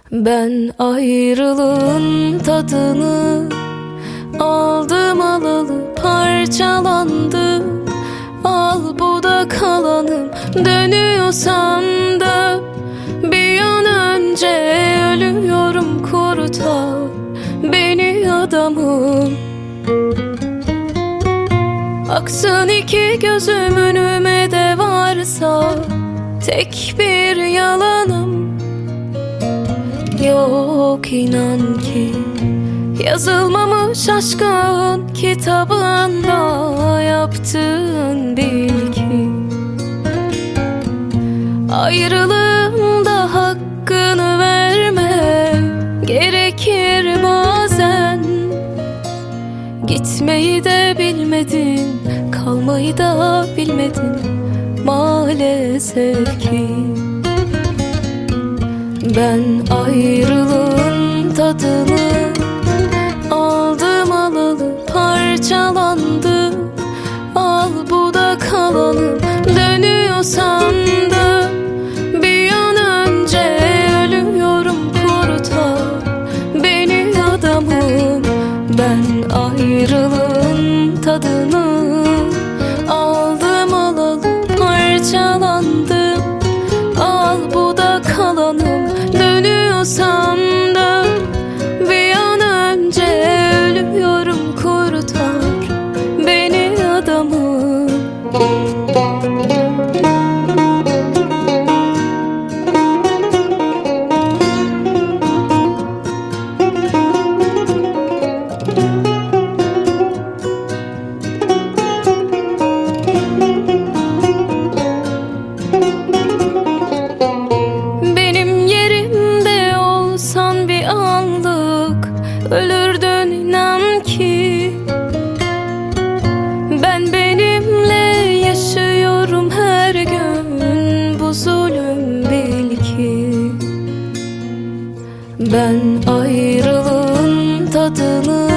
Ben ayrılığın tadını aldım alalı, parçalandım. Al bu da kalanım, dönüyorsan da bir an önce ölüyorum, kurtar beni adamım. Aksın iki gözüm, önüme de varsa tek bir yalanım yok, inan ki yazılmamış aşkın kitabında yaptığın bil ki. Ayrılığında hakkını verme gerekir bazen. Gitmeyi de bilmedin, kalmayı da bilmedin maalesef ki. Ben ayrılığın tadını aldım alalı, parçalandım. Al bu da kalanım, dönüyorsan da bir an önce ölüyorum, kurtar beni adamım. Ben ayrılığın tadını aldım alalı, parçalandım. Al bu da kalanım, dönüyorsan da bir an önce ölüyorum, kurtar beni adamım. Benim yerimde olsan bir anlık ölürdün, inan ki. Ben benimle yaşıyorum her gün, bu zulüm bil ki. Ben ayrılığın tadını